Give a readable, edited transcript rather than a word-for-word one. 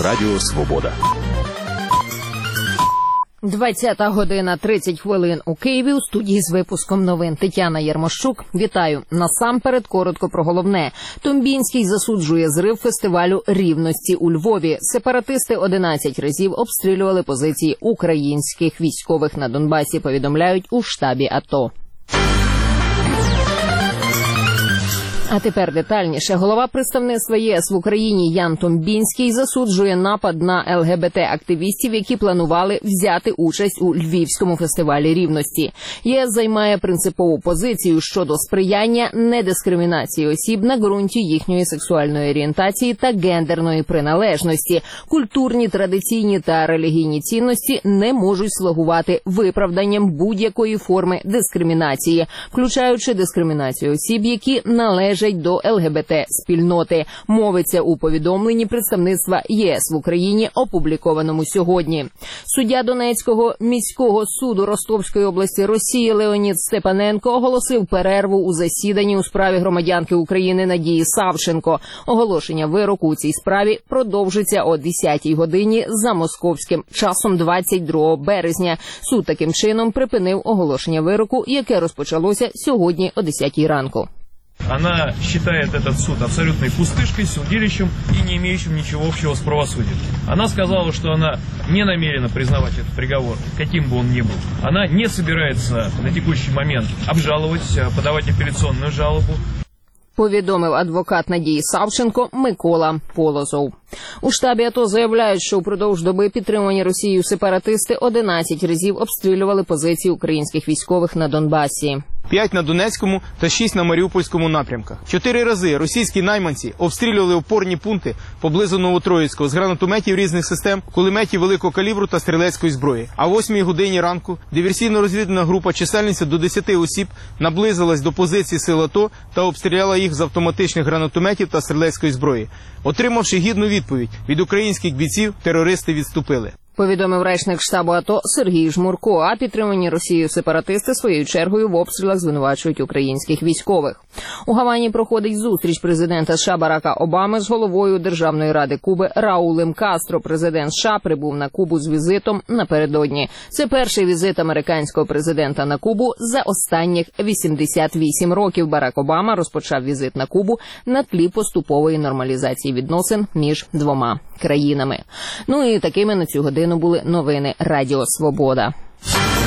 Радіо Свобода. 20:30 у Києві. У студії з випуском новин Тетяна Єрмощук. Вітаю. Насамперед коротко про головне. Томбінський засуджує зрив фестивалю рівності у Львові. Сепаратисти 11 разів обстрілювали позиції українських військових на Донбасі, повідомляють у штабі АТО. А тепер детальніше. Голова представництва ЄС в Україні Ян Томбінський засуджує напад на ЛГБТ-активістів, які планували взяти участь у Львівському фестивалі рівності. ЄС займає принципову позицію щодо сприяння недискримінації осіб на ґрунті їхньої сексуальної орієнтації та гендерної приналежності. Культурні, традиційні та релігійні цінності не можуть слугувати виправданням будь-якої форми дискримінації, включаючи дискримінацію осіб, які належать до ЛГБТ-спільноти. Мовиться у повідомленні представництва ЄС в Україні, опублікованому сьогодні. Суддя Донецького міського суду Ростовської області Росії Леонід Степаненко оголосив перерву у засіданні у справі громадянки України Надії Савченко. Оголошення вироку у цій справі продовжиться о 10-й годині за московським часом 22 березня. Суд таким чином припинив оголошення вироку, яке розпочалося сьогодні о 10-й ранку. Она считает этот суд абсолютной пустышкой, судилищем и не имеющим ничего общего с правосудием. Она сказала, что она не намерена признавать этот приговор, каким бы он ни был. Она не собирается на текущий момент обжаловать, подавать апелляционную жалобу. Повідомив адвокат Надії Савченко Микола Полозов. У штабі АТО заявляють, що упродовж доби підтримані Росією сепаратисти 11 разів обстрілювали позиції українських військових на Донбасі. 5 на Донецькому та 6 на Маріупольському напрямках. 4 рази російські найманці обстрілювали опорні пункти поблизу Новотроїцького з гранатометів різних систем, кулеметів великого калібру та стрілецької зброї. А о 8 годині ранку диверсійно-розвідувальна група чисельністю до 10 осіб наблизилась до позиції сил АТО та обстріляла їх з автоматичних гранатометів та стрілецької зброї. Отримавши гідну відповідь від українських бійців, терористи відступили. Повідомив речник штабу АТО Сергій Жмурко, а підтримані Росією сепаратисти своєю чергою в обстрілах звинувачують українських військових. У Гавані проходить зустріч президента США Барака Обами з головою Державної ради Куби Раулем Кастро. Президент США прибув на Кубу з візитом напередодні. Це перший візит американського президента на Кубу за останніх 88 років. Барак Обама розпочав візит на Кубу на тлі поступової нормалізації відносин між двома країнами. Ну і такими на цю годину були новини Радіо Свобода.